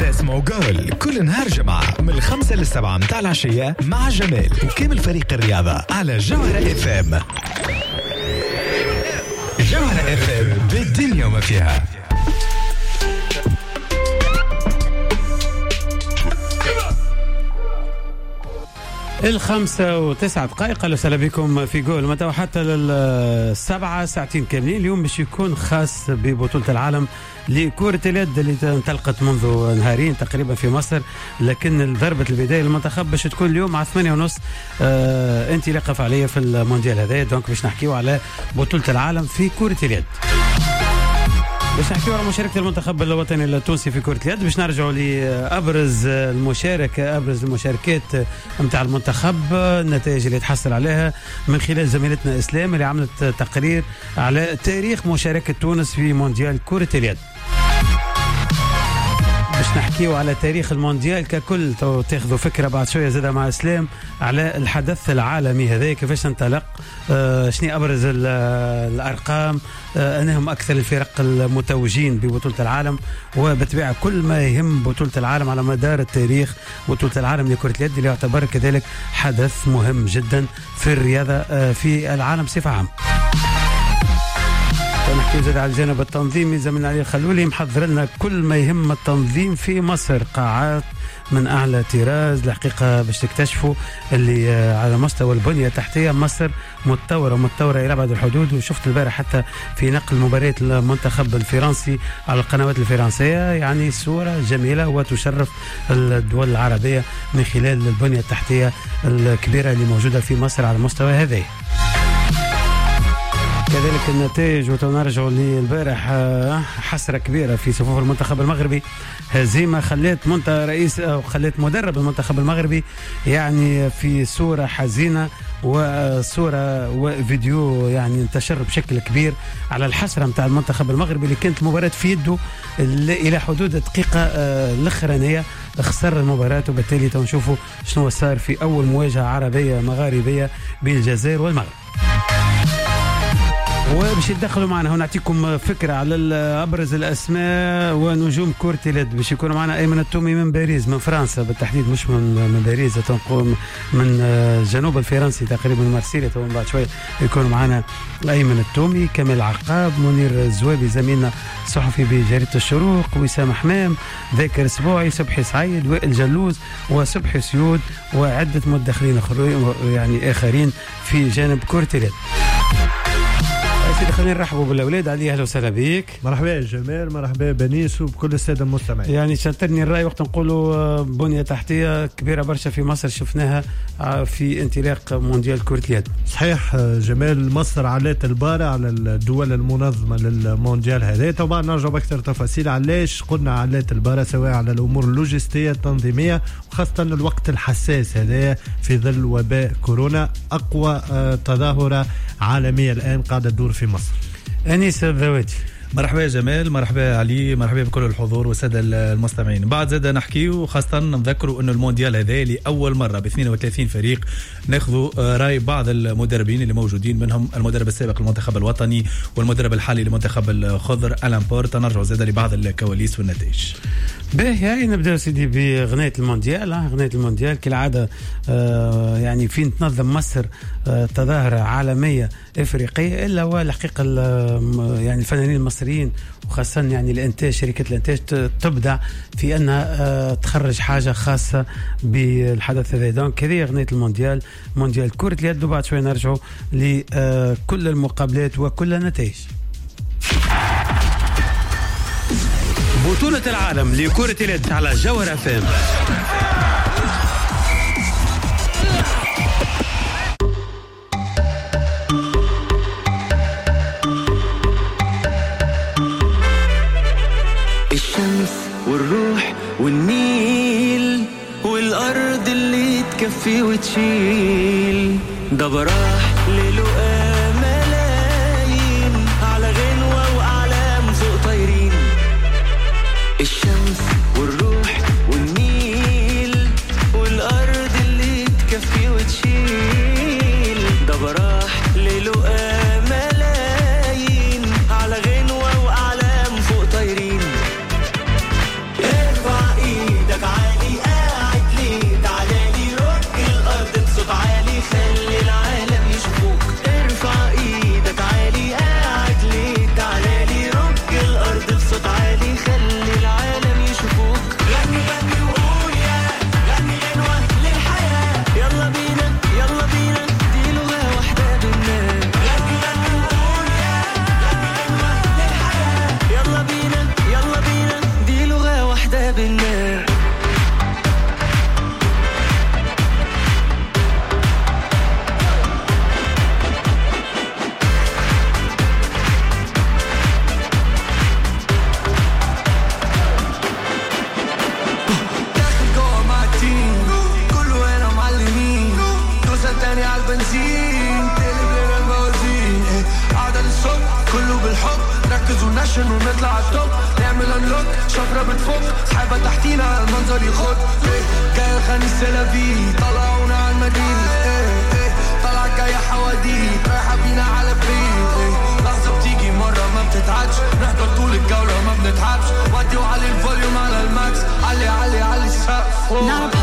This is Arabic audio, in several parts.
اسمه جول كل نهار جمعة من 5 ل 7 متاع العشية مع جمال وكامل فريق الرياضة على جوهرة اف ام. جوهرة اف ام بالدنيا وما فيها. 5:09. أهلا وسهلا بكم في جول متى حتى لل7 ساعتين كاملين. اليوم باش يكون خاص ببطولة العالم لكرة اليد اللي انطلقت منذ نهارين تقريبا في مصر، لكن ضربة البداية للمنتخب باش تكون اليوم على 8:30 انطلاقة فعالية في المونديال هذا. دونك باش نحكيو على بطولة العالم في كرة اليد، باش نحكيو على مشاركة المنتخب الوطني التونسي في كرة اليد، باش نرجعوا لأبرز المشاركات متاع المنتخب، النتائج اللي تحصل عليها من خلال زميلتنا إسلام اللي عملت تقرير على تاريخ مشاركة تونس في مونديال كرة اليد. باش نحكيو على تاريخ المونديال ككل، تاخذوا فكرة بعد شوية زادة مع إسلام على الحدث العالمي هذا كيفاش انطلق، شنو أبرز الأرقام، أنهم أكثر الفرق المتوجين ببطولة العالم، وبالطبيعة كل ما يهم بطولة العالم على مدار التاريخ. بطولة العالم لكرة اليد اللي يعتبر كذلك حدث مهم جدا في الرياضة في العالم بصفة عامة. نحكي زاد على الجانب التنظيمي، زميلنا علي الخلولي محضر لنا كل ما يهم التنظيم في مصر، قاعات من أعلى طراز الحقيقة باش تكتشفوا اللي على مستوى البنية التحتية مصر متطورة إلى أبعد الحدود. وشفت البارح حتى في نقل مباريات المنتخب الفرنسي على القنوات الفرنسية، يعني صورة جميلة وتشرف الدول العربية من خلال البنية التحتية الكبيرة اللي موجودة في مصر على المستوى هذا. كذلك النتائج، وتنرجع للبارح حسرة كبيرة في صفوف المنتخب المغربي، هزيمة خلت خلت مدرب المنتخب المغربي يعني في صورة حزينة، وصورة وفيديو يعني انتشر بشكل كبير على الحسرة متاع المنتخب المغربي اللي كانت المباراة في يده إلى حدود الدقيقة الأخرانية، خسر المباراة. وبالتالي تنشوفوا شنو صار في أول مواجهة عربية مغاربية بين الجزائر والمغرب. وباش يدخلوا معنا هنا نعطيكم فكرة على أبرز الأسماء ونجوم كرة اليد. باش يكونوا معنا أيمن التومي من باريس، من فرنسا بالتحديد، مش من باريس، تنقوم من جنوب الفرنسي تقريبا من مارسيليا. بعد شوي يكونوا معنا أيمن التومي، كمال عقاب، منير الزوابي زميلنا صحفي بجريدة الشروق، وسام حمام، ذاكر اسبوعي، صبحي سعيد، وائل جلوز، وصبحي سيود، وعدة مدخلين يعني آخرين في جانب كرة اليد. خلينا نرحبوا بالاولاد. علي اهلا وسهلا بك. مرحبا يا جمال، مرحبا بنيس وبكل الساده المستمعين. يعني شترني الراي وقت نقولوا بنيه تحتيه كبيره برشا في مصر شفناها في انطلاق مونديال كره اليد. صحيح جمال، مصر علات البارة على الدول المنظمه للمونديال هذا. طبعا نرجع باكثر تفاصيل علاش قلنا علات البارة، سواء على الامور اللوجستيه التنظيميه، وخاصه الوقت الحساس هذا في ظل وباء كورونا، اقوى تظاهره عالميه الان قاعده تدور في مصر. أنيس الذواتي. مرحبا يا جمال، مرحبا علي، مرحبا بكل الحضور والسادة المستمعين. بعد زاد نحكي وخاصة نذكروا أنه المونديال هذا لأول مرة ب 32 فريق ناخذوا رأي بعض المدربين اللي موجودين، منهم المدرب السابق للمنتخب الوطني والمدرب الحالي لمنتخب الخضر ألان بورت. نرجع زاد لبعض الكواليس والنتائج. باهي نبدأ سيدي بغنية المونديال. غنية المونديال كالعادة يعني فين تنظم مصر تظاهرة عالمية إفريقية، إلا والحقيقة يعني الفنانين المصريين وخاصة يعني الإنتاج، شركة الإنتاج تبدع في أنها تخرج حاجة خاصة بالحدث هذا. دونك هذه غنية المونديال، مونديال كرة اليد. وبعد شوي نرجعوا لكل المقابلات وكل النتائج. بطولة العالم لكرة اليد على جوهرة FM. الشمس والروح والنيل والأرض اللي تكفي وتشيل، ده براح للقاء ملايين على غنوة وأعلام فوق طايرين. الشمس والروح والنيل والأرض اللي تكفي وتشيل، ده براح للقاء ملايين على غنوة وأعلام فوق طايرين. ارفع ايدك واحدة بينا. تاني عالبنزين تقلب لنا الموازين قاعدة للصبح كله بالحب ركز ونشن ونطلع التوب نعمل انلوك شفرة بتفك سحابة تحتينا المنظر يخد جاي الخاني السلافي طلعونا عالمدينة طلع جاية حواديت رايحة بينا على بعيد لحظة بتيجي مرة ما بتتعدش نحضر طول الجولة ما بنتعبش ودي وعلي الفوليوم على الماكس علي علي علي السقف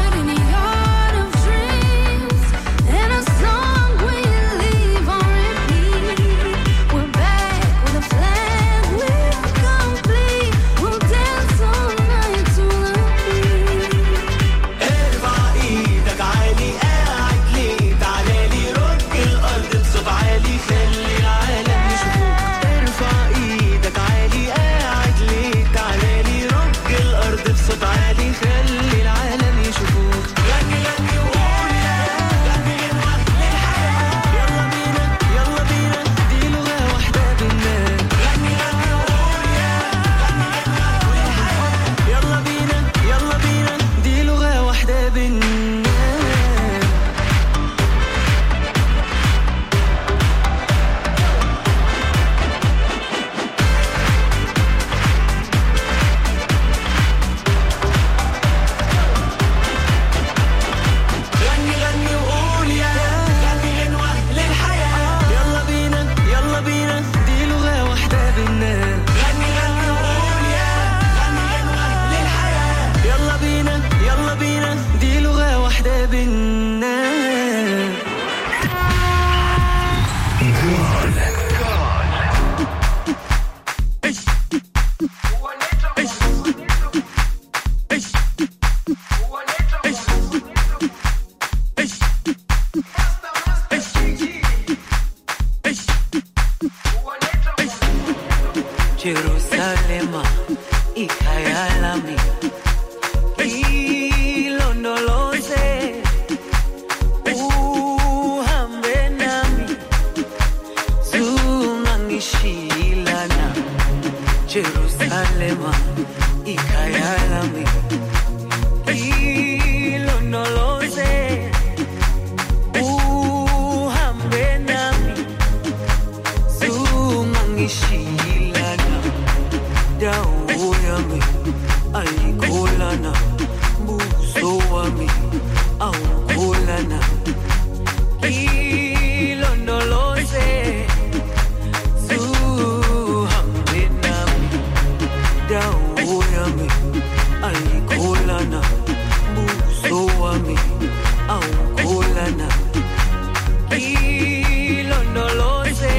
Jerusalema ikayalami ilondoloze uhambe nami zungangishilana Jerusalema ikayalami ilondoloze uhambe nami zungangishilana dawo yami ayikholana buso wami awukholana ilondoloze zuhambe nami dawo yami ayikholana buso wami awukholana ilondoloze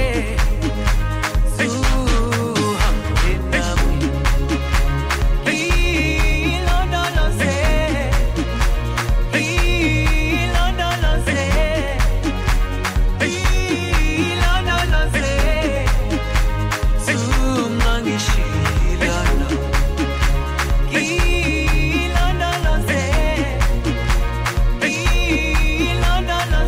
la la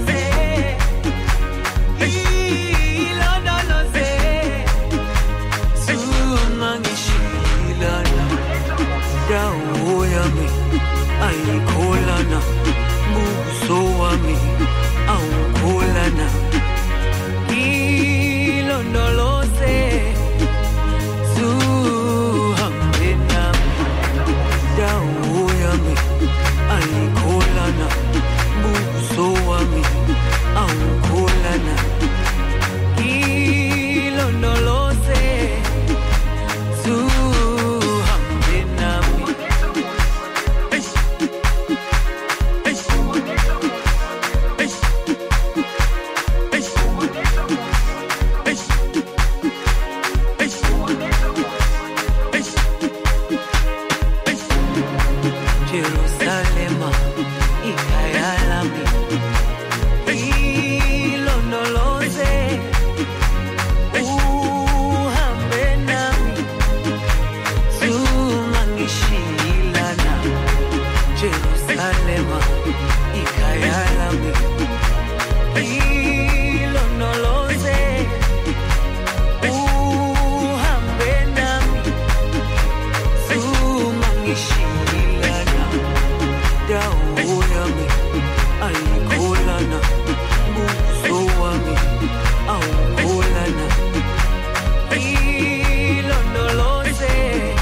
problema y callar a mí. Y no lo sé. Hambenami, sumangishilana, dauyami, alikulana, busuami, aukulana. Y no lo sé.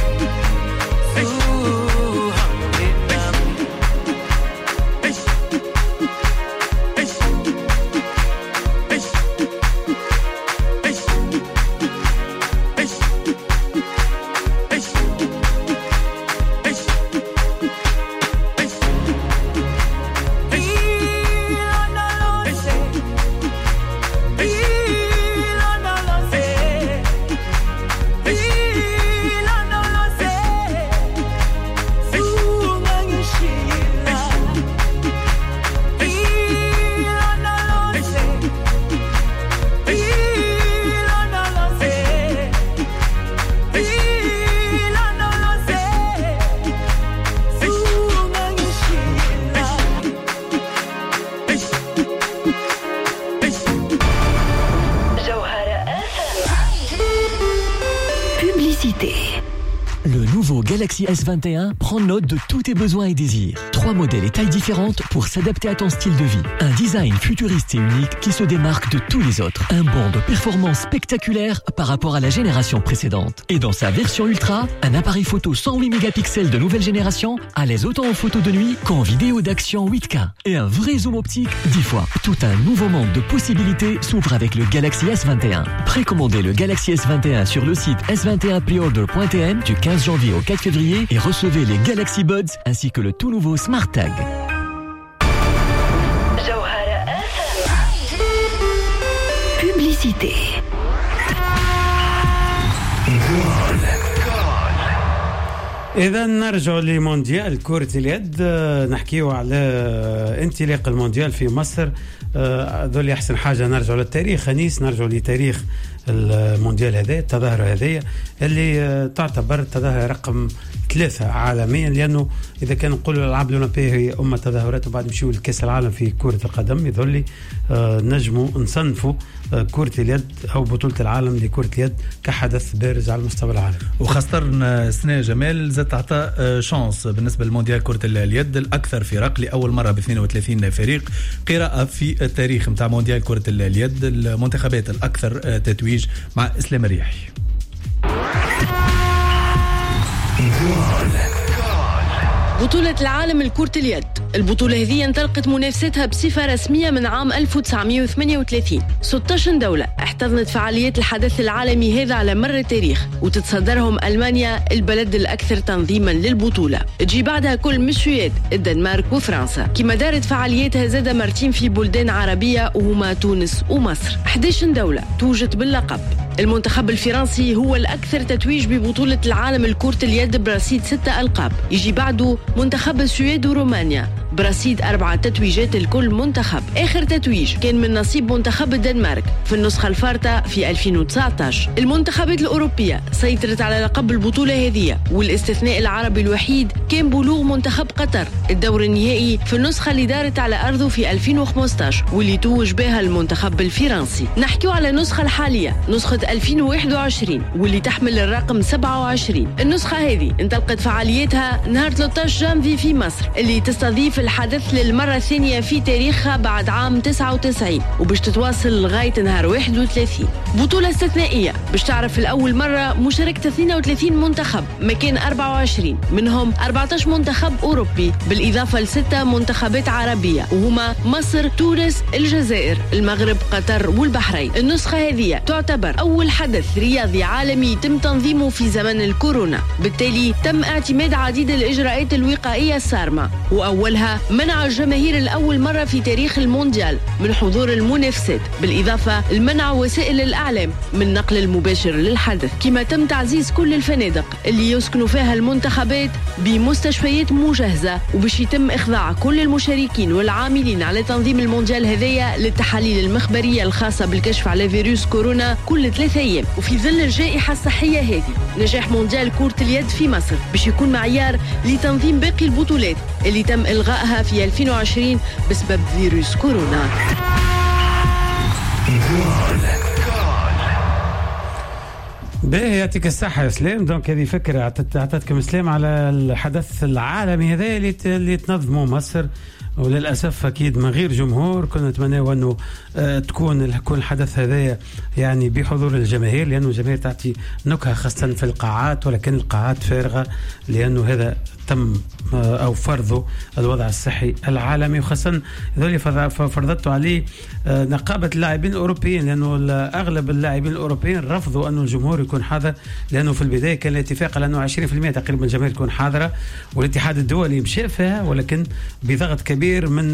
Le nouveau Galaxy S21 prend note de tous tes besoins et désirs. 3 modèles et tailles différentes pour s'adapter à ton style de vie. Un design futuriste et unique qui se démarque de tous les autres. Un bond de performance spectaculaire par rapport à la génération précédente. Et dans sa version Ultra, un appareil photo 108 mégapixels de nouvelle génération, à l'aise autant en photo de nuit qu'en vidéo d'action 8K. Et un vrai zoom optique 10 fois. Tout un nouveau monde de possibilités s'ouvre avec le Galaxy S21. Précommandez le Galaxy S21 sur le site s21preorder.tn du 15 janvier au 4 février et recevez les Galaxy Buds ainsi que le tout nouveau Smart Tag. Publicité. إذا نرجع لمونديال كرة اليد نحكيه على انطلاق المونديال في مصر. ذولي أحسن حاجة نرجع للتاريخ أنيس، نرجع لتاريخ المونديال هذا، التظاهرة هذه اللي تعتبر التظاهرة رقم 3 عالميا، لأنه إذا كان نقولوا الألعاب الأولمبية هي تظاهرات وبعد نمشيو لكأس العالم في كرة القدم، يظل نجموا نصنفوا كرة اليد أو بطولة العالم لكرة اليد كحدث بارز على المستوى العالمي. وخاصة السنة جمال زاد تعطى شانس بالنسبة للمونديال كرة اليد الأكثر فرق لأول مرة ب 32 فريق، قراءة في التاريخ متاع مونديال كرة اليد، المنتخبات الأكثر تتويج مع إسلام الرياحي. بطولة العالم لكرة اليد، البطولة هذه انطلقت منافستها بصفة رسمية من عام 1938. 16 دولة احتضنت فعاليات الحدث العالمي هذا على مر التاريخ، وتتصدرهم ألمانيا البلد الأكثر تنظيما للبطولة. تجي بعدها كل من السويد، الدنمارك وفرنسا. كما دارت فعالياتها زاد مرتين في بلدان عربية وهما تونس ومصر. 11 دولة توجت باللقب. المنتخب الفرنسي هو الأكثر تتويج ببطولة العالم لكرة اليد برصيد 6 ألقاب. يجي بعده منتخب السويد ورومانيا برصيد 4 تتويجات الكل منتخب. آخر تتويج كان من نصيب منتخب الدنمارك في النسخة الفارطة في 2019. المنتخبات الأوروبية سيطرت على لقب البطولة هذه، والاستثناء العربي الوحيد كان بلوغ منتخب قطر الدور النهائي في النسخة اللي دارت على أرضه في 2015 واللي توج بها المنتخب الفرنسي. نحكيو على النسخة الحالية، نسخة 2021 واللي تحمل الرقم 27. النسخة هذه انطلقت فعالياتها نهار 13 جانفي في مصر، اللي تستضيف الحدث للمرة الثانية في تاريخها بعد عام 99 وباش تتواصل لغاية نهار 31. بطولة استثنائية باش تعرف الأول مرة مشاركة 32 منتخب مكان 24، منهم 14 منتخب أوروبي بالإضافة ل6 منتخبات عربية وهما مصر، تونس، الجزائر، المغرب، قطر والبحرين. النسخة هذه تعتبر أول حدث رياضي عالمي يتم تنظيمه في زمن الكورونا، بالتالي تم اعتماد عديد الإجراءات الوقائية الصارمة، وأولها منع الجماهير الأول مرة في تاريخ المونديال من حضور المنافسات، بالإضافة لمنع وسائل الإعلام من نقل المباشر للحدث. كما تم تعزيز كل الفنادق اللي يسكنوا فيها المنتخبات بمستشفيات مجهزة، وباش يتم إخضاع كل المشاركين والعاملين على تنظيم المونديال هذايا للتحاليل المخبرية الخاصة بالكشف على فيروس كورونا كل 3 أيام. وفي ظل الجائحة الصحية هذه، نجاح مونديال كرة اليد في مصر باش يكون معيار لتنظيم باقي البطولات اللي تم إلغاء إلغائها في 2020 بسبب فيروس كورونا. باهي يعطيك الصحة يا سلام. دونك هذه فكرة أعطتكم سلام على الحدث العالمي هذا اللي تنظمه مصر، وللأسف أكيد من غير جمهور. كنا نتمنى أنه تكون الحدث هذا يعني بحضور الجماهير، لأنه الجماهير تعطي نكهة خاصة في القاعات، ولكن القاعات فارغة لأنه هذا تم أو فرضه الوضع الصحي العالمي، وخاصة ذولي فرضته عليه نقابة اللاعبين الأوروبيين، لأنه أغلب اللاعبين الأوروبيين رفضوا أنه الجمهور يكون حاضر، لأنه في البداية كان الاتفاق على أنه 20% تقريبا الجماهير تكون حاضرة، والاتحاد الدولي مشى فيها، ولكن بضغط كبير من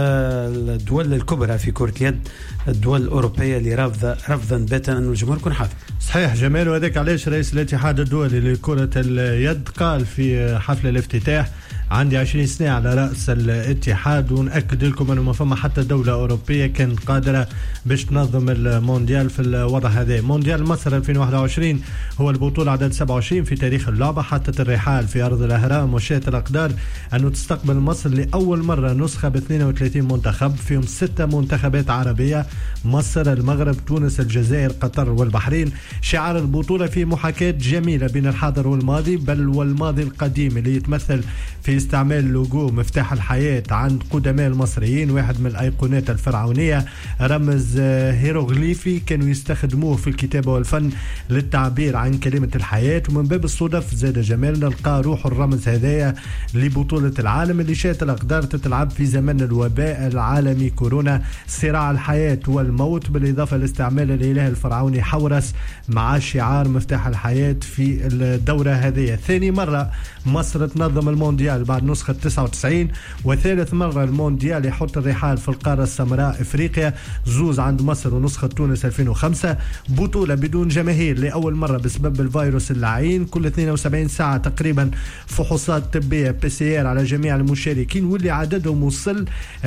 الدول الكبرى في كرة اليد، الدول الأوروبية اللي رفضا باتا أنه الجمهور يكون حاضر. صحيح جمال، وهذاك علاش رئيس الاتحاد الدولي لكرة اليد قال في حفل الافتتاح: عندي 20 سنة على رأس الاتحاد، ونأكد لكم أنه ما فما حتى دولة أوروبية كانت قادرة باش تنظم المونديال في الوضع هذا. مونديال مصر 2021 هو البطولة عدد 27 في تاريخ اللعبة، حطت الرحال في أرض الأهرام وشاءت الأقدار أنه تستقبل مصر لأول مرة نسخة ب 32 منتخب، فيهم 6 منتخبات عربية: مصر، المغرب، تونس، الجزائر، قطر والبحرين. شعار البطولة في محاكاة جميلة بين الحاضر والماضي، بل والماضي القديم اللي يتمثل في استعمال لوجو مفتاح الحياة عند قدماء المصريين، واحد من الأيقونات الفرعونية، رمز هيروغليفي كانوا يستخدموه في الكتابة والفن للتعبير عن كلمة الحياة. ومن باب الصدف زاد جمال نلقى روح الرمز هذايا لبطولة العالم اللي شاءت الأقدار تتلعب في زمن الوباء العالمي كورونا، صراع الحياة والموت، بالإضافة لاستعمال الإله الفرعوني حورس مع شعار مفتاح الحياة في الدورة هذه. ثاني مرة مصر تنظم المونديال بعد نسخة 99، وثالث مرة المونديال يحط الرحال في القارة السمراء إفريقيا، زوز عند مصر ونسخة تونس 2005. بطولة بدون جماهير لأول مرة بسبب الفيروس اللعين، كل 72 ساعة تقريبا فحوصات طبية PCR على جميع المشاركين، واللي عددهم وصل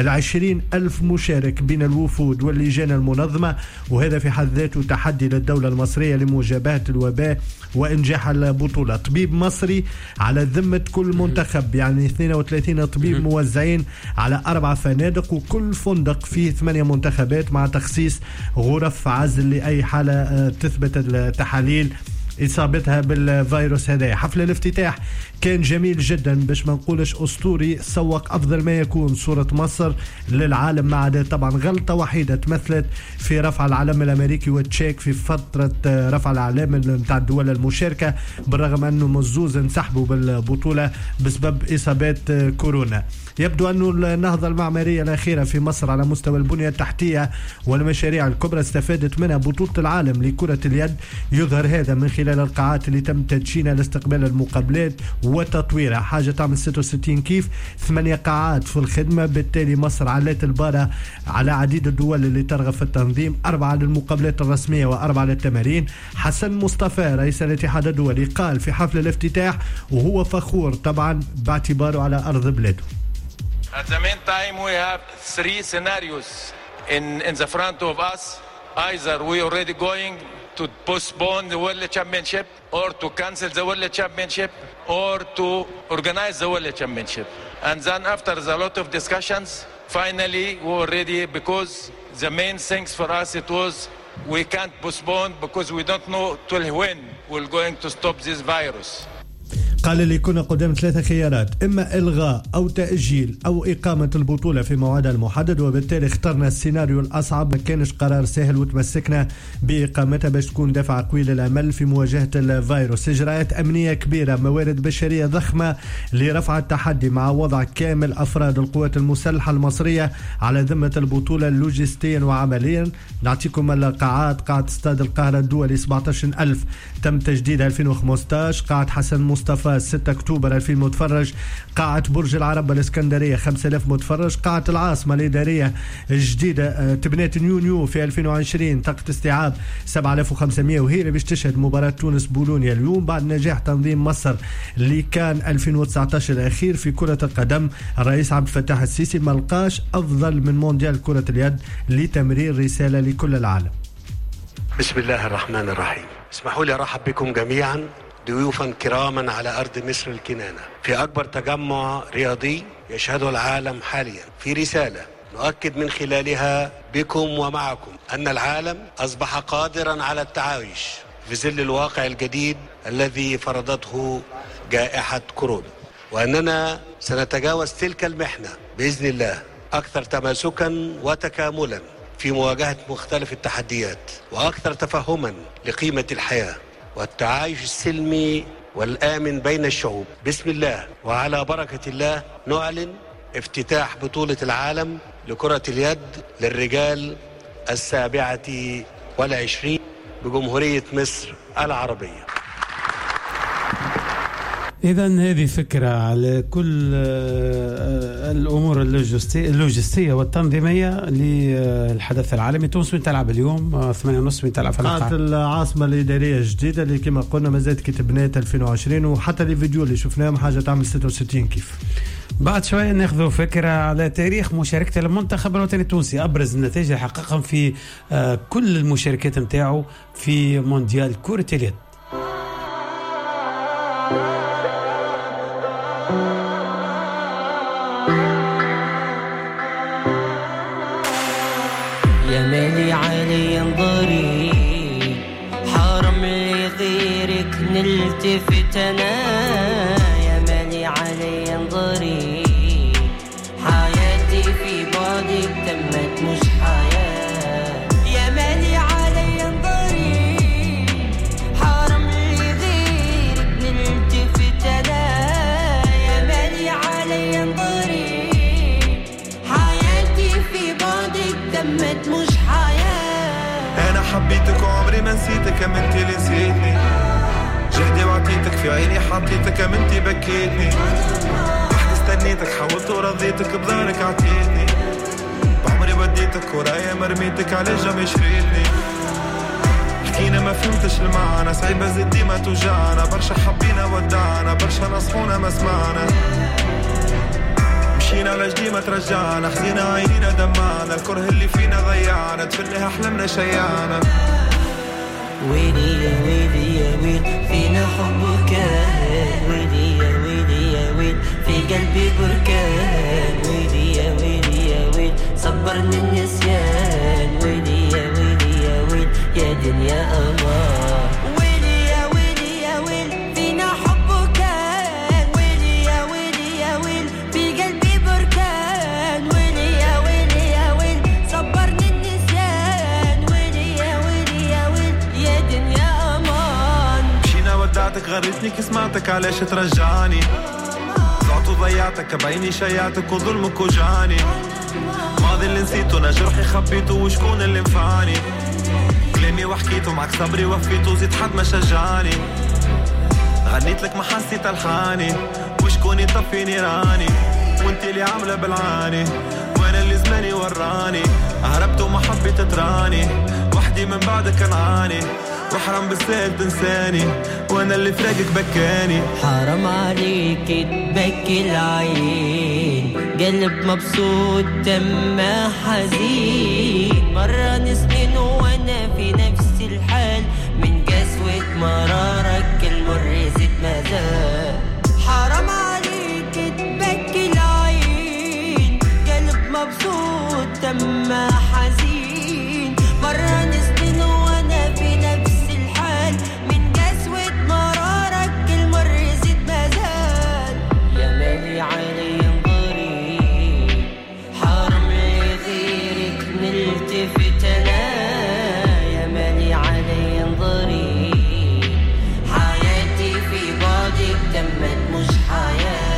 20,000 مشارك بين الوفود واللجان المنظمة، وهذا في حد ذاته تحدي للدولة المصرية لمواجهة الوباء وإنجاح البطولة. طبيب مصري على ذمة كل منتخب، يعني 32 طبيب موزعين على 4 فنادق، وكل فندق فيه 8 منتخبات مع تخصيص غرف عزل لأي حالة تثبت التحاليل إصابتها بالفيروس هذا. حفل الافتتاح كان جميل جدا، باش ما نقولش أسطوري، سوق أفضل ما يكون صورة مصر للعالم، ما عدا طبعا غلطة وحيدة تمثلت في رفع العلم الأمريكي والتشيك في فترة رفع العلم متاع الدول المشاركة، بالرغم أنه مزوز انسحبوا بالبطولة بسبب إصابات كورونا. يبدو أن النهضة المعمارية الأخيرة في مصر على مستوى البنية التحتية والمشاريع الكبرى استفادت منها بطولة العالم لكرة اليد. يظهر هذا من خلال القاعات اللي تم تدشينها لاستقبال المقابلات وتطويرها، حاجة تعمل 66 كيف، 8 قاعات في الخدمة. بالتالي مصر علات البارة على عديد الدول اللي ترغب في التنظيم، 4 للمقابلات الرسمية و4 للتمارين. حسن مصطفى رئيس الاتحاد الدولي قال في حفل الافتتاح وهو فخور طبعا باعتباره على أرض بلاده. At the meantime, we have 3 scenarios in the front of us. Either we already going to postpone the World Championship, or to cancel the World Championship, or to organize the World Championship. And then after a lot of discussions, finally we already, because the main things for us it was we can't postpone because we don't know till when we're going to stop this virus. قال اللي كنا قدام 3 خيارات: إما إلغاء أو تأجيل أو إقامة البطولة في موعدها المحدد، وبالتالي اخترنا السيناريو الأصعب. ما كانش قرار سهل وتمسكنا بإقامتها باش تكون دفع قوي للأمل في مواجهة الفيروس. إجراءات أمنية كبيرة، موارد بشرية ضخمة لرفع التحدي، مع وضع كامل أفراد القوات المسلحة المصرية على ذمة البطولة لوجستيا وعمليا. نعطيكم القاعات: قاعة استاد القاهرة الدولي 17,000 تم تجديدها 2015، قاعة حسن مصطفى 6 أكتوبر 2000 متفرج، قاعة برج العرب الإسكندرية 5000 متفرج، قاعة العاصمة الإدارية الجديدة تبنات نيو في 2020 طاقة استيعاب 7500، وهي اللي باش تشهد مباراة تونس بولونيا اليوم بعد نجاح تنظيم مصر اللي كان 2019 الأخير في كرة القدم. الرئيس عبد الفتاح السيسي ما لقاش أفضل من مونديال كرة اليد لتمرير رسالة لكل العالم. بسم الله الرحمن الرحيم. اسمحوا لي أرحب بكم جميعا ضيوفا كراما على أرض مصر الكنانة في أكبر تجمع رياضي يشهده العالم حاليا، في رسالة نؤكد من خلالها بكم ومعكم أن العالم أصبح قادرا على التعايش في ظل الواقع الجديد الذي فرضته جائحة كورونا، وأننا سنتجاوز تلك المحنة بإذن الله أكثر تماسكا وتكاملا في مواجهة مختلف التحديات، وأكثر تفهما لقيمة الحياة والتعايش السلمي والآمن بين الشعوب. بسم الله وعلى بركة الله نعلن افتتاح بطولة العالم لكرة اليد للرجال 27 بجمهورية مصر العربية. إذا هذه فكرة على كل الأمور اللوجستية والتنظيمية للحدث العالمي. تونس وين تلعب اليوم 8:30 وين تلعب في قاعة العاصمة الإدارية الجديدة اللي كما قلنا مازالت كي تبنات 2020 وحتى لي فيديو اللي شفناهم حاجة تعمل 66 كيف. بعد شوية ناخذ فكرة على تاريخ مشاركة المنتخب الوطني التونسي، أبرز النتائج اللي حققهم في كل المشاركات متاعه في مونديال كرة اليد. يا مالي علي انظري حرم لي غيرك نلتفت انا، يا مالي علي انظري حياتي في بعدك تمت مش حياة، يا مالي علي انظري حرم لي غيرك نلتفت انا، يا مالي علي انظري حياتي في بعدك تمت مش حياة. أنا حبيتك وعمري ما نسيتك أما انتي اللي نسيتني، جهدي وعطيتك في عيني حطيتك أما انتي بكيتني، وحدي استنيتك حاولت ورضيتك بظهرك عطيتني، بعمري بديتك ورايا مرميتك على جنب شريتني، حكينا ما فهمتش المعنى صعيبة زد ديما توجعنا، برشا حبينا ودعنا برشا نصحونا ما سمعنا، مشينا على جدي ما ترجعنا، خزينا عينينا دمعنا، الكره اللي فينا ضيعنا، تفنيها احلامنا شيعنا. ويلي يا ويلي يا ويل فينا حبك، ويلي يا ويلي يا ويل في قلبي بركان، ويلي يا ويلي يا ويل صبرني النسيان، ويلي يا ويلي يا ويل يا دنيا أمان، ويلي يا ويلي يا ويل فينا حبك، ويلي يا ويلي يا ويل في قلبي بركان، ويلي يا ويلي يا ويل صبرني النسيان، ويلي يا ويلي يا ويل يا دنيا أمان. مشينا ودعتك غريتني كي سمعتك علاش ترجعني، ضعت وضيعتك بعيني شيعتك وظلمك وجعني، ماضي اللي نسيته انا جرحي خبيته وشكون اللي نفعني، كلامي وحكيته معك صبري وفيته زيد حد ما شجعني، غنيت لك ما حسيت الحاني وشكون يطفي نيراني، وانت اللي عامله بالعاني وانا اللي زماني وراني، هربت وما حبيت تراني وحدي من بعدك نعاني، وحرام بالسهل تنساني وانا اللي فراقك بكاني. حرام عليك تبكي العين، قلب مبسوط دمه حزين، مرة سنين وانا في نفس الحال، من قسوة مرارك المر زيد مازال، حرام عليك تبكي العين، قلب مبسوط دمه حزين، مرة سنين وانا في نفس الحال، من قسوة مرارك المر زيد مازال، يا مالي علي انظري حرم لي غيرك نلتفت انا، يا مالي علي انظري حياتي في بعدك تمت مش حياة.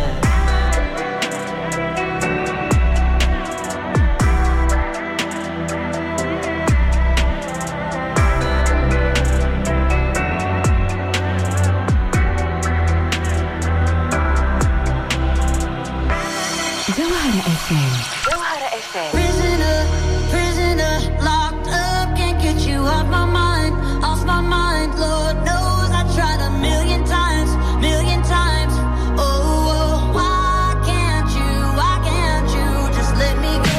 Prisoner, prisoner, locked up, can't get you off my mind, Lord knows I tried a million times, oh, why can't you just let me go?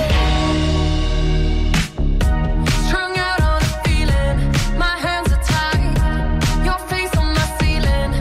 Strung out on a feeling, my hands are tied, your face on my ceiling,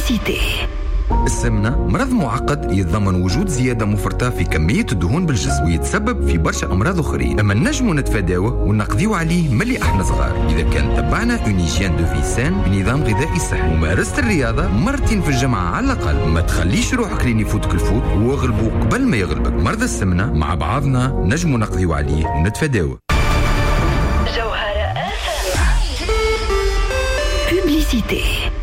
Publicité. السمنة مرض معقد يتضمن وجود زيادة مفرطة في كمية الدهون بالجسم ويتسبب في برشا أمراض أخرين، أما نجمو نتفاداوه ونقضيو عليه ملي احنا صغار إذا كان تبعنا اون هيجين دو في سان بنظام غذائي صحي ومارست الرياضة مرتين في الجمعة على الأقل. ما تخليش روحك لين يفوتك الفوت واغلبه قبل ما يغلبك. مرض السمنة مع بعضنا نجمو نقضيو عليه ونتفاداوه. جوهرة Publicité.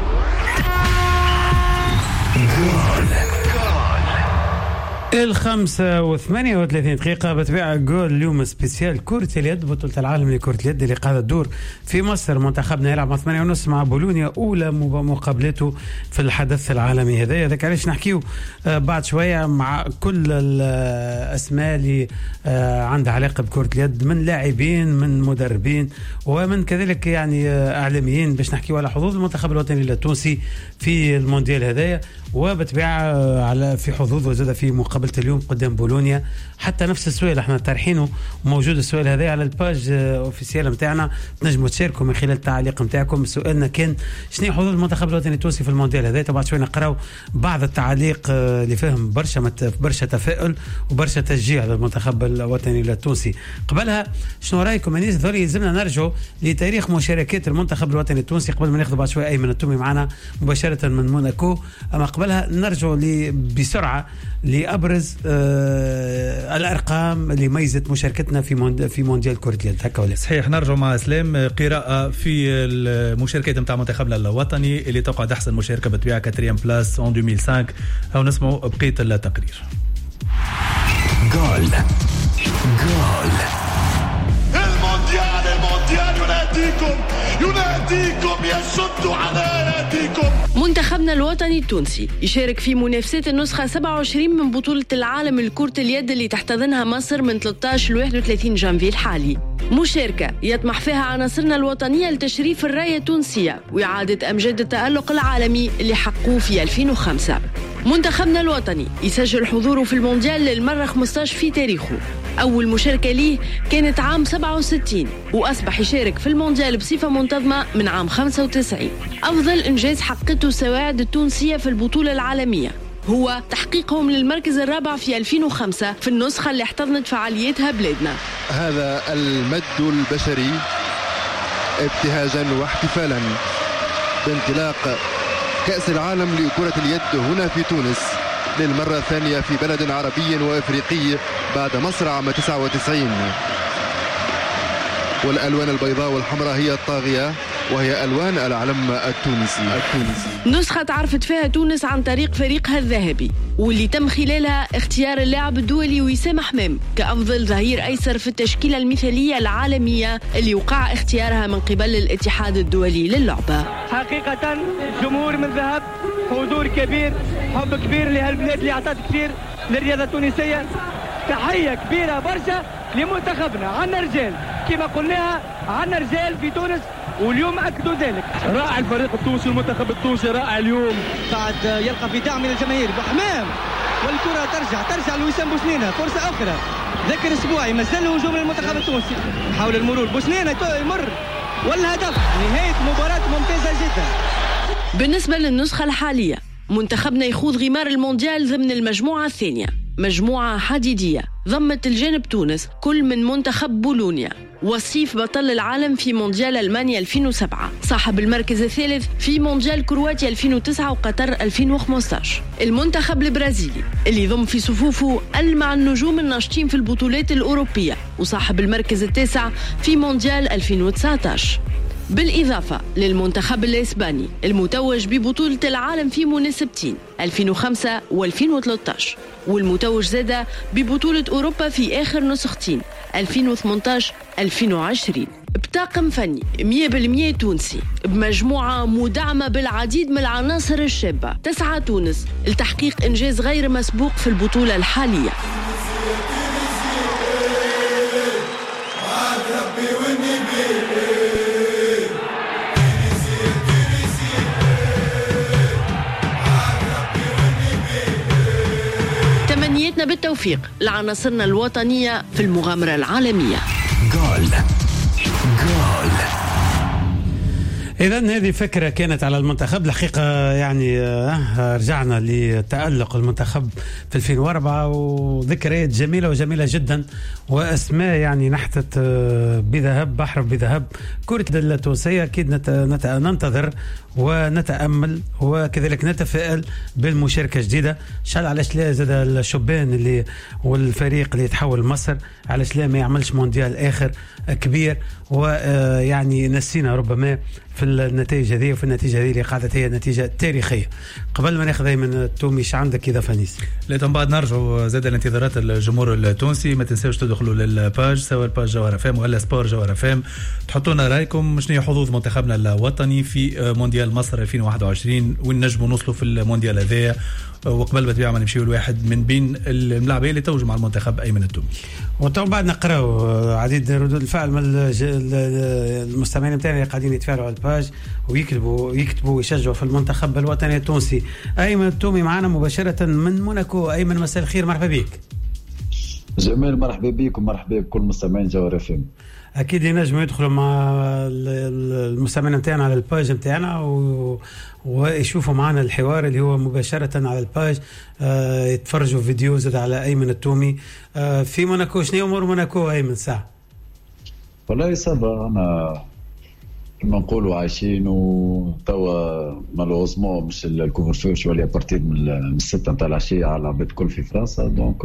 الخمسة وثمانية وثلاثين دقيقة بتبيع جول اليوم سبيسيال كرة اليد، بطولة العالم لكرة اليد اللي قاعدة تدور في مصر. منتخبنا يلعب مع 8:30 مع بولونيا، أولى مقابلته في الحدث العالمي هذا. ذاك علاش نحكيو بعد شوية مع كل الأسماء اللي عندها علاقة بكرة اليد، من لاعبين من مدربين ومن كذلك يعني إعلاميين، باش نحكيو على حظوظ المنتخب الوطني التونسي في المونديال هذايا، وبتبيع على في حظوظ وزاد في مقابلة اليوم قدام بولونيا. حتى نفس السؤال احنا طارحينه وموجود السؤال هذا على الباج اوفيسيال نتاعنا، تنجموا تشاركوا من خلال التعليق نتاعكم. سؤالنا كان شنو حظوظ المنتخب الوطني التونسي في المونديال هذا. طبعا شويه نقراو بعض التعليق اللي فيهم برشا تفاؤل وبرشا تشجيع للمنتخب الوطني التونسي. قبلها شنو رايكم انيس؟ ذولي يلزمنا نرجعوا لتاريخ مشاركات المنتخب الوطني التونسي قبل ما ناخذ بعد شويه ايمن التومي معنا مباشره من موناكو. اما قبلها نرجعوا بسرعه لابرز الارقام اللي ميزت مشاركتنا في مونديال كرة اليد. هكا ولا صحيح؟ نرجع مع اسلام قراءه في المشاركات نتاع منتخبنا الوطني اللي تقعد احسن مشاركه بتبيع 4 بلاس en 2005 او نسمعوا بقيه التقرير. جول المونديال يناديكم يشد على يديكم. منتخبنا الوطني التونسي يشارك في منافسات النسخة 27 من بطولة العالم لكرة اليد اللي تحتضنها مصر من 13 ل 31 جانفي الحالي. مشاركة يطمح فيها عناصرنا الوطنية لتشريف الراية التونسية وإعادة أمجاد التألق العالمي اللي حققوه في 2005. منتخبنا الوطني يسجل حضوره في المونديال للمرة 15 في تاريخه. أول مشاركة ليه كانت عام 67 وأصبح يشارك في المونديال بصفة منتظمة من عام 95. أفضل إنجاز حققته السواعد التونسية في البطولة العالمية هو تحقيقهم للمركز الرابع في 2005 في النسخة اللي احتضنت فعاليتها بلادنا. هذا المد البشري ابتهاجا واحتفالا بانطلاق كأس العالم لكرة اليد هنا في تونس للمرة الثانية في بلد عربي وافريقي بعد مصر عام 99. والألوان البيضاء والحمراء هي الطاغية وهي ألوان العلم التونسي. نسخة تعرفت فيها تونس عن طريق فريقها الذهبي واللي تم خلالها اختيار اللاعب الدولي وسام حمام كأفضل ظهير أيسر في التشكيلة المثالية العالمية اللي وقع اختيارها من قبل الاتحاد الدولي للعبة. حقيقة جمهور من ذهب، حضور كبير، حب كبير لهالبلاد اللي أعطت كثير للرياضة التونسية. تحية كبيرة برشا لمنتخبنا. عنا رجال كما قلناها، عنا رجال في تونس واليوم أكدوا ذلك. رائع الفريق التونسي والمنتخب التونسي رائع اليوم، بعد يلقى في دعم من الجماهير. بحمام والكرة ترجع لوسام بوسنينة، فرصة أخرى. ذكر أسبوعي مازال هجوم للمنتخب التونسي، حاول المرور بوسنينة يمر والهدف. نهاية مباراة ممتازة جدا. بالنسبة للنسخة الحالية منتخبنا يخوض غمار المونديال ضمن المجموعة الثانية، مجموعة حديدية ضمت الجانب تونس كل من منتخب بولونيا وصيف بطل العالم في مونديال ألمانيا 2007، صاحب المركز الثالث في مونديال كرواتيا 2009 وقطر 2015، المنتخب البرازيلي اللي يضم في صفوفه ألمع النجوم الناشطين في البطولات الأوروبية وصاحب المركز التاسع في مونديال 2019، بالإضافة للمنتخب الإسباني المتوج ببطولة العالم في مناسبتين 2005 و2013 والمتوج زادة ببطولة أوروبا في آخر نسختين 2018-2020 بطاقم فني 100% تونسي بمجموعة مدعمة بالعديد من العناصر الشابة. تسعى تونس لتحقيق إنجاز غير مسبوق في البطولة الحالية. تمنياتنا بالتوفيق لعناصرنا الوطنية في المغامرة العالمية. جول إذا هذه فكرة كانت على المنتخب الحقيقة، يعني رجعنا لتألق المنتخب في 2004 وذكريات جميلة وجميلة جدا وأسماء يعني نحتت بذهب بحر بذهب. كرة التونسية أكيد ننتظر ونتأمل وكذلك نتفائل بالمشاركة جديدة إن شاء الله. علاش لا زاد الشبان اللي والفريق اللي يتحول مصر علاش لا ما يعملش مونديال آخر كبير، ويعني نسينا ربما في النتائج هذه وفي النتيجة هذه اللي قاعدة هي نتيجة تاريخية. قبل ما ناخذ من التومي ايش عندك إذا فانيس؟ لا بعد نرجعوا زاد الانتظارات الجمهور التونسي. ما تنساوش تدخلوا للباج سواء الباج جوهر فام ولا سبور جوهر فام، تحطوا لنا رايكم شنو هي حظوظ منتخبنا الوطني في مونديال مصر 2021 وين نجموا نوصلوا في المونديال هذايا. وقبل بتبيع ما نمشيو الواحد من بين الملاعبين اللي توجوا مع المنتخب أيمن التومي. وطبعا بعد نقراو عديد ردود الفعل من المستمعين نتاعنا اللي قاعدين يتفاعلوا على الباج ويكتبوا ويشجعوا في المنتخب الوطني التونسي. أيمن التومي معنا مباشرة من موناكو. أيمن مساء الخير، مرحبا بك. جميل، مرحبا بك ومرحبا بكل مستمعين جوهر FM. اكيد ينجموا يدخلوا مع المستمعين نتاعنا على الباج نتاعنا ويشوفوا معنا الحوار اللي هو مباشره على الباج، يتفرجوا فيديو زاد على ايمن التومي في موناكو. شنو امور موناكو ايمن ساعه؟ والله صافا، انا كما نقولوا عايشين وتوا مالوزمون مش الكوفرفيو شويه بارتي من 6 نتاع العشيه على العباد الكل في فرنسا. دونك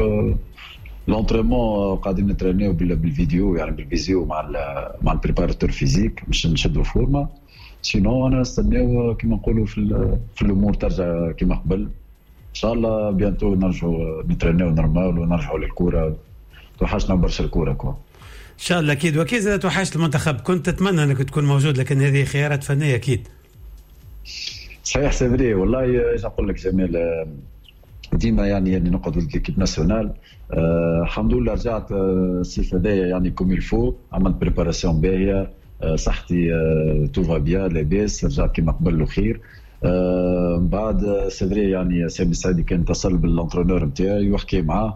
لونترينمون قاعدين نترينيو بالفيديو يعني بالفيزيو مع البريباراتور فيزيك باش نشدوا فورما. سينو انا نستناو كما نقولوا في الامور ترجع كما قبل ان شاء الله. بيانتو نرجعوا نترينيو نورمال ونرجعوا للكره. توحشنا برشا الكره ان شاء الله. اكيد واكيد اذا توحشت المنتخب كنت تتمنى انك تكون موجود، لكن هذه خيارات فنيه اكيد. صحيح سيفري والله. ايش نقول لك جميل، ديما يعني نقعد ليكيب ناسيونال. الحمد لله رجعت الصيف هذايا يعني كوم الفو، عملت بريباراسيون باهيه، صحتي توفا بيان لاباس، رجعت كيما قبل وخير. بعد سيفري يعني سامي السعيدي كان اتصل بالانترونور نتاعي وحكي معاه،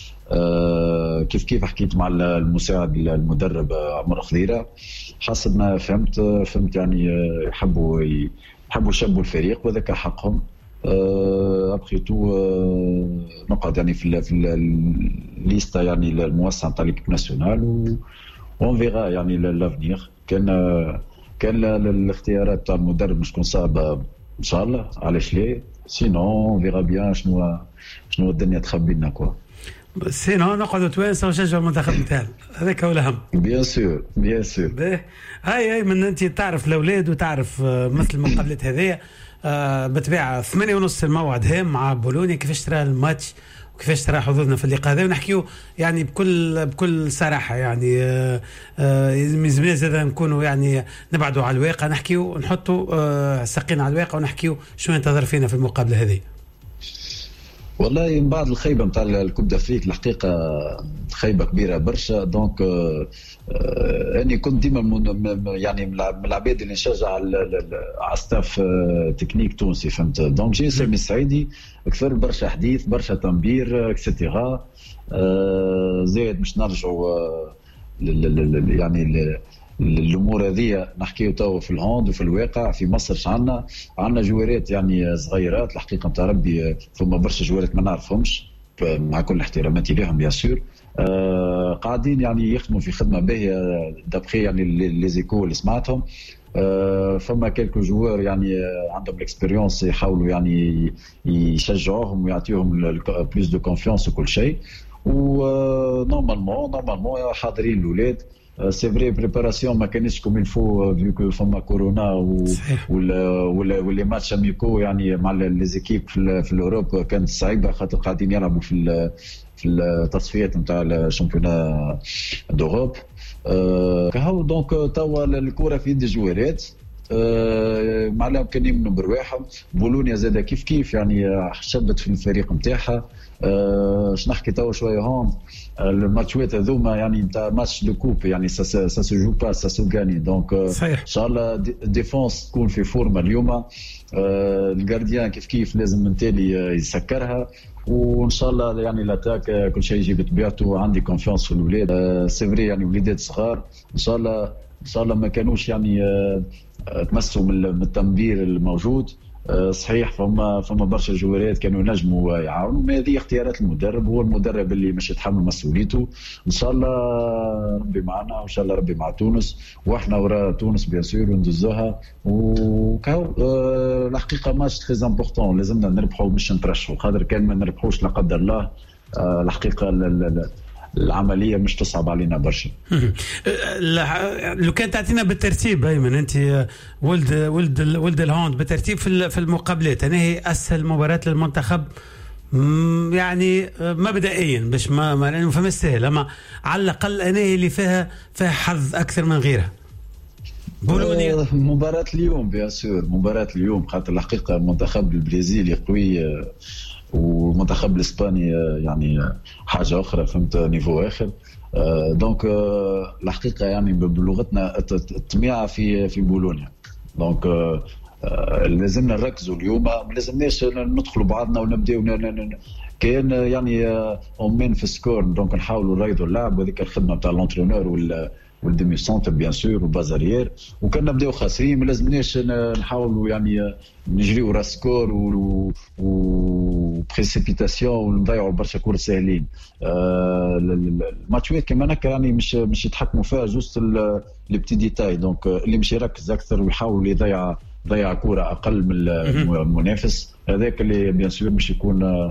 كيف حكيت مع المساعد المدرب عمر خضيره. حسب ما فهمت يعني يحبوا يشبوا الفريق وذاك حقهم. ابخي تو نقعد يعني في الليستا يعني الموسع تاع ليكيب ناسيونال وون فيغا يعني لافنيغ. كان الاختيارات تاع المدرب مش تكون صعبه ان شاء الله، علاش ليه سينو فيغا بيان شنو الدنيا تخبي لنا كوا. سينو نقعدوا توانسه ونشجعوا المنتخب نتاعنا، هذاك هو الاهم. بيان سور. هاي من انت تعرف الاولاد وتعرف مثل المقابلات هذيا. بتبيع 8:30 الموعد هام مع بولونيا. كيفاش ترى الماتش وكيفاش ترى حظوظنا في اللقاء هذا؟ ونحكيو يعني بكل صراحه يعني مزميز هذا نكونوا يعني نبعدوا على الواقع، نحكيو نحطوا ساقين على الواقع ونحكيو شو ينتظر فينا في المقابله هذه. والله من بعد الخيبه نتاع الكوب دافريك الحقيقه خيبه كبيره برشا. دونك اني كنت ديما يعني من العباد اللي نشجع على ستاف تكنيك تونسي، فهمت. دونك جي سامي السعيدي اكثر برشا حديث برشا تنبير اكسترا. زايد مش نرجعوا يعني الامور هذه نحكيو توا في الهوند وفي الواقع في مصر. عندنا جوارات يعني صغيرات الحقيقه نتاع ربي، ثم برشا جوارات ما نعرفهمش مع كل احتراماتي لهم بيان سور. قاعدين يعني يخدموا في خدمه باهيه دابخي يعني لي زيكو اللي سمعتهم. فما كلكو جوار يعني عندهم الاكسبيريونس يحاولوا يعني يشجعوهم ويعطيهم بلوس دو كونفيونس وكل شيء. ونورمالمون حاضرين الاولاد. سي فري بريباراسيون ما كانتش كوم الفو فيو فما كورونا واللي ماتش اميكو يعني مع لي زيكيب في الاوروب كانت صعيبه خاطر قاعدين يلعبوا في التصفيات نتاع الشامبيونا دوروب. كهو دونك توا الكره في يد الجوارات. معلم كان يمنوا برواحهم. بولونيا زاده كيف يعني شبت في الفريق نتاعها. باش نحكي توا شويه هون الماتشات هذوما يعني نتاع ماتش دو كوب يعني سا سو جو با سا سو غاني. دونك ان شاء الله ديفونس تكون في فورما اليوم. الجارديان كيف لازم من تالي يسكرها، وان شاء الله يعني لاتاك كل شيء يجي بطبيعته. عندي كونفيونس في الاولاد. سي فري يعني وليدات صغار ان شاء الله ان شاء الله ما كانوش يعني تمسوا من التنبير الموجود. صحيح فما برشا جوارات كانوا ينجموا يعاونوا، ما هذه اختيارات المدرب، هو المدرب اللي مش يتحمل مسؤوليته. ان شاء الله ربي معنا وان شاء الله ربي مع تونس، واحنا وراء تونس بيان سور وندزوها. وكاو الحقيقه ماتش تري امبورطون، لازمنا نربحوا مش نترشحوا، خاطر كان ما نربحوش لا قدر الله الحقيقه العمليه مش تصعب علينا برشا. لو كان تعطينا بالترتيب ايمن، انت ولد الهوند بالترتيب في المقابلات، انا هي اسهل مباراه للمنتخب يعني مبدئيا باش ما لانه فما سهل، اما على الاقل انا هي اللي فيها حظ اكثر من غيرها. بولونيا مباراه اليوم بيان سور، مباراه اليوم خاطر الحقيقه المنتخب البرازيلي قوي والمنتخب الاسباني يعني حاجه اخرى، فهمت نيفو اخر. دونك الحقيقه يعني بلغتنا الطميعه في بولونيا. دونك لازمنا نركزوا اليوم، ما لازمناش ندخلوا بعضنا ونبداو كان يعني اون في سكور. دونك نحاولوا نريضوا اللعب، وهذيك الخدمه نتاع لونترونور والديمي سونتر بيان سور والبازاريير. وكان نبداو خاسرين، ما لازمناش نحاولوا يعني نجريو را سكور وبريسيبيتاسيون ونضيعوا برشا كور ساهلين. الماتشات كما هكا يعني مش يتحكموا فيها جوست لي بتي ديتاي. دونك اللي مش يركز اكثر ويحاول يضيع كوره اقل من المنافس، هذاك اللي بيان سور مش يكون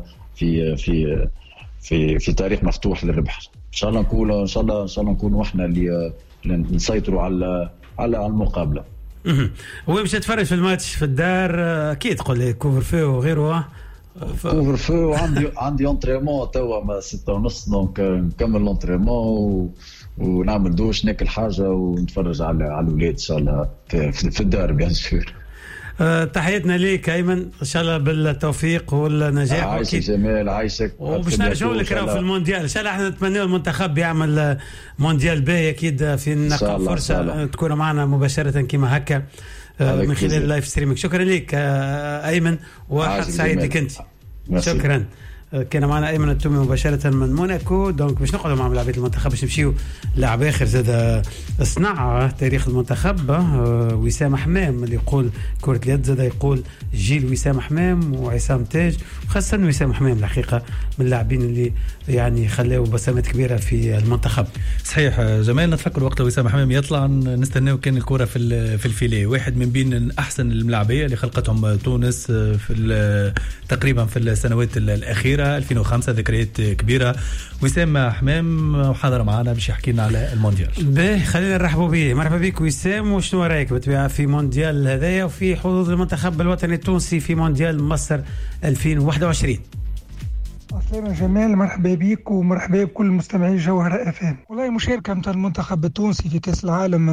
في تاريخ مفتوح للربح. ان شاء الله نكونوا احنا اللي نسيطروا على المقابله. وين باش تتفرج في الماتش؟ في الدار اكيد تقول لي كوفر فيو وغيره. كوفر فيو عندي انطريمون توا 6:30، دونك نكمل الانطريمون ونعمل دوش ناكل حاجه ونتفرج على الاولاد ان شاء الله في الدار بيان سور. تحياتنا ليك ايمن، ان شاء الله بالتوفيق والنجاح. عايشك جمال، عايشك. وباش نرجعوا لك في المونديال ان شاء الله. احنا نتمنى المنتخب يعمل مونديال باهي، اكيد في نلقى فرصه تكون معنا مباشره كما هكا من خلال اللايف ستريمينج. شكرا لك ايمن، وحق سعيد لك انت. شكرا. كان معنا ايمن التومي مباشره من موناكو. دونك باش نقعدوا مع لاعبين المنتخب باش نمشيو لاعب اخر زاد صنع تاريخ المنتخب، وسام حمام اللي يقول كرة اليد، زاد يقول جيل وسام حمام وعصام تاج، خاصه وسام حمام الحقيقه من اللاعبين اللي يعني خلاو بصمات كبيره في المنتخب. صحيح جمال، نتفكر وقت وسام حمام يطلع نستناو كان الكره في الفيليه، واحد من بين احسن الملاعبيه اللي خلقتهم تونس في تقريبا في السنوات الاخيره 2005. ذكريات كبيره. وسام حمام حاضر معنا باش يحكي لنا على المونديال. باهي خلينا نرحبوا به. مرحبا بك وسام، وشنو رايك بالطبيعه في مونديال هذايا وفي حظوظ المنتخب الوطني التونسي في مونديال مصر 2021؟ أسلام جمال، مرحبا بك ومرحبا بكل مستمعي جوهرة FM. والله مشاركة متاع المنتخب التونسي في كأس العالم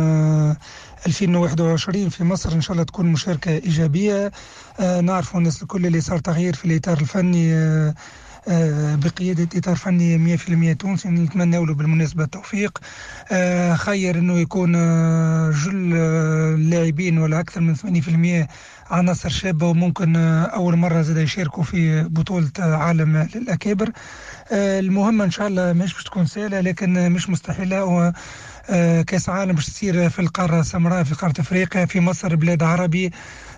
2021 في مصر إن شاء الله تكون مشاركة إيجابية. نعرفوا الناس الكل اللي صار تغيير في الإطار الفني بقيادة إطار فني 100% تونسي، نتمنى له بالمناسبة التوفيق. خير أنه يكون جل اللاعبين ولا أكثر من 80% عناصر شابة، وممكن أول مرة زاد يشاركوا في بطولة عالم للأكابر. المهمة إن شاء الله مش تكون سهلة، لكن مش مستحيلة. كأس عالم باش تصير في القارة السمراء، في قارة أفريقيا، في مصر بلاد عربي.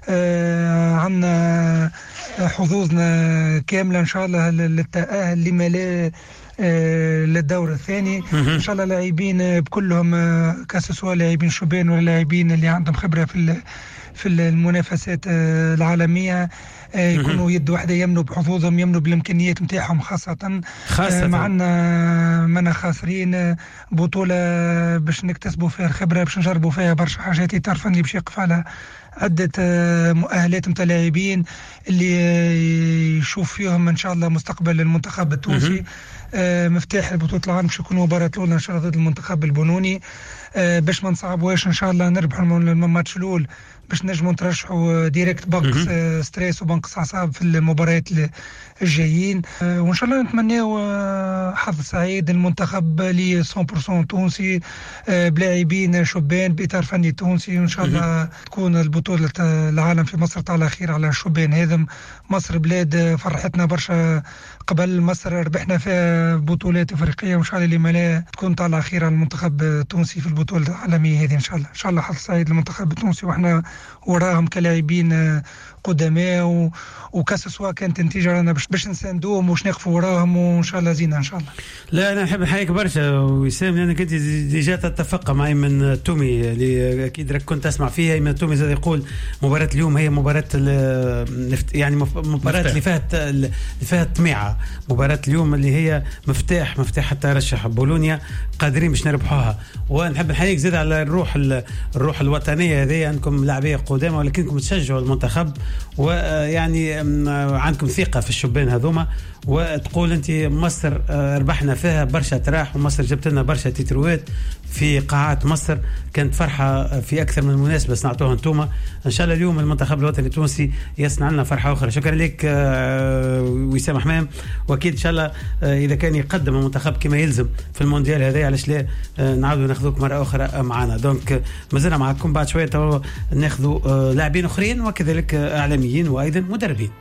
عندنا حظوظنا كاملة إن شاء الله للتأهل لما لا للدور الثاني. إن شاء الله لاعبين بكلهم كسسوا لاعبين شبان ولا لاعبين اللي عندهم خبرة في المنافسات العالمية، يكونوا يد واحدة، يمنوا بحظوظهم، يمنوا بالإمكانيات متاعهم خاصة. معنا منا خاسرين بطولة باش نكتسبوا فيها الخبرة، باش نجربوا فيها برشا حاجات. إطار فني باش يقف على عدة مؤهلات متاع لاعبين اللي يشوف فيهم إن شاء الله مستقبل المنتخب التونسي. مفتاح البطولة العام باش يكون مباراة الأولى إن شاء الله ضد المنتخب البنوني، باش ما نصعبوهاش إن شاء الله نربحوا الماتش الأول باش نجموا نترشحوا ديريكت بنك ستريس وبنك نقص اعصاب في المباريات الجايين. وان شاء الله نتمناو حظ سعيد المنتخب لي 100% تونسي بلاعبين شبان باطار فني تونسي، وان شاء الله تكون البطوله العالم في مصر على خير على الشبان هذم. مصر بلاد فرحتنا برشا، قبل مصر ربحنا فيها بطولات افريقيه، وان شاء الله لما لا تكون طالعه خير على المنتخب التونسي في البطوله العالميه هذه ان شاء الله. ان شاء الله حظ سعيد للمنتخب التونسي، واحنا وراهم كلاعبين قدماء وكاس سواء كانت نتيجه رانا باش نساندوهم وش نقفوا وراهم، وان شاء الله زينه ان شاء الله. لا انا نحب نحييك برشا وسام، لانك انت ديجا تتفق معي من تومي اللي اكيد راك كنت تسمع فيها. من تومي زاد يقول مباراه اليوم هي مباراه يعني مباراه اللي فيها طميعه، مباراه اليوم اللي هي مفتاح حتى يرشح بولونيا قادرين باش نربحوها. ونحب نحييك زاد على الروح الوطنيه هذه، انكم لاعبيه قدامى ولكنكم تشجعوا المنتخب، ويعني عندكم ثقه في الشبان هذوما. وتقول انت مصر ربحنا فيها برشا تراح، ومصر جبت لنا برشا تتروات في قاعات مصر، كانت فرحه في اكثر من مناسبه صنعتوها انتوما. ان شاء الله اليوم المنتخب الوطني التونسي يصنع لنا فرحه اخرى. شكرا لك وسام حمام، واكيد ان شاء الله اذا كان يقدم المنتخب كما يلزم في المونديال هذا علاش لا نعاودوا ناخذوك مره اخرى معنا. دونك مازلنا معكم بعد شويه ناخذوا لاعبين اخرين وكذلك اعلاميين وايضا مدربين.